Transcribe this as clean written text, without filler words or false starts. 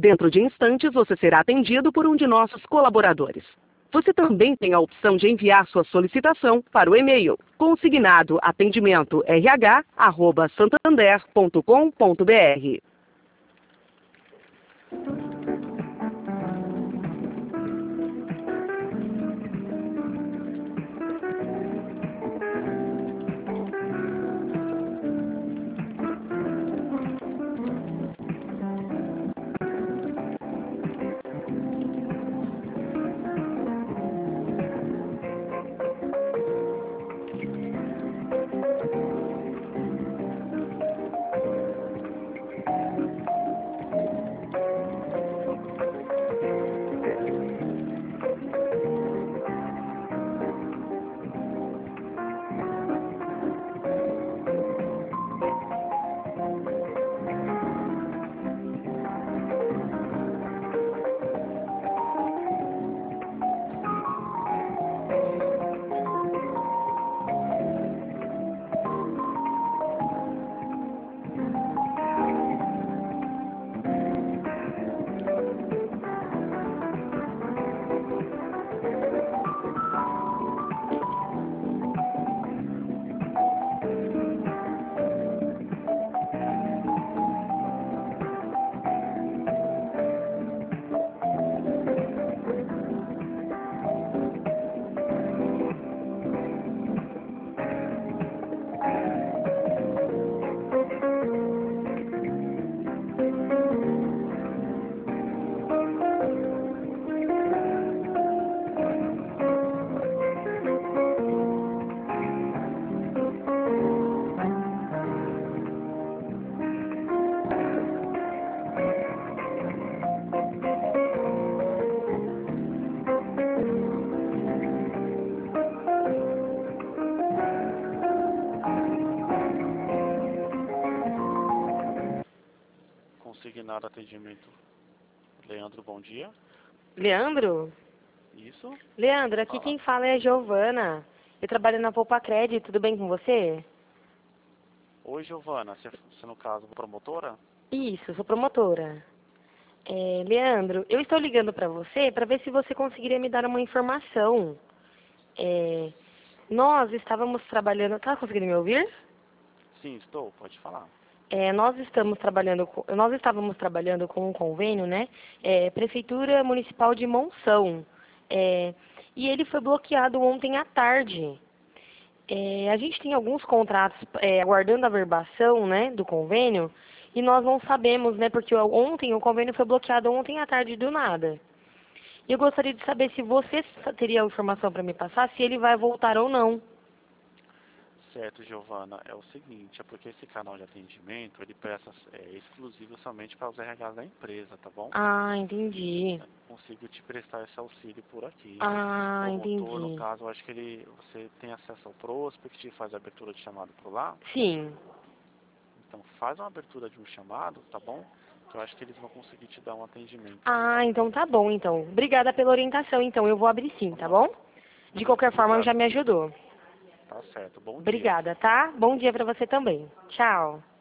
Dentro de instantes, você será atendido por um de nossos colaboradores. Você também tem a opção de enviar sua solicitação para o e-mail consignado atendimento@santander.com.br. Consignado atendimento. Leandro, bom dia. Leandro? Isso? Leandro, aqui Fala. quem fala é a Giovana. Eu trabalho na Poupa Crédito, tudo bem com você? Oi, Giovana. Você no caso, promotora? Isso, sou promotora. Leandro, eu estou ligando para você para ver se você conseguiria me dar uma informação. Nós estávamos trabalhando... Tá conseguindo me ouvir? Sim, estou. Pode falar. Nós estávamos trabalhando com um convênio, né? Prefeitura Municipal de Monção. E ele foi bloqueado ontem à tarde. A gente tem alguns contratos aguardando a verbação, né, do convênio, e nós não sabemos, né, porque ontem o convênio foi bloqueado ontem à tarde do nada. E eu gostaria de saber se você teria informação para me passar, se ele vai voltar ou não. Certo, Giovana. É o seguinte, é porque esse canal de atendimento, ele presta exclusivo somente para os RHs da empresa, tá bom? Ah, entendi. Eu não consigo te prestar esse auxílio por aqui. Ah, Promotor, no entendi. caso, eu acho que você tem acesso ao Prospect, faz a abertura de chamado por lá. Sim. Então faz uma abertura de um chamado, tá bom? Que eu acho que eles vão conseguir te dar um atendimento. Ah, então tá bom, então. Obrigada pela orientação, então. Eu vou abrir sim, tá bom? De qualquer forma, Obrigado. já me ajudou. Tá certo. Bom dia. Obrigada, tá? Bom dia pra você também. Tchau.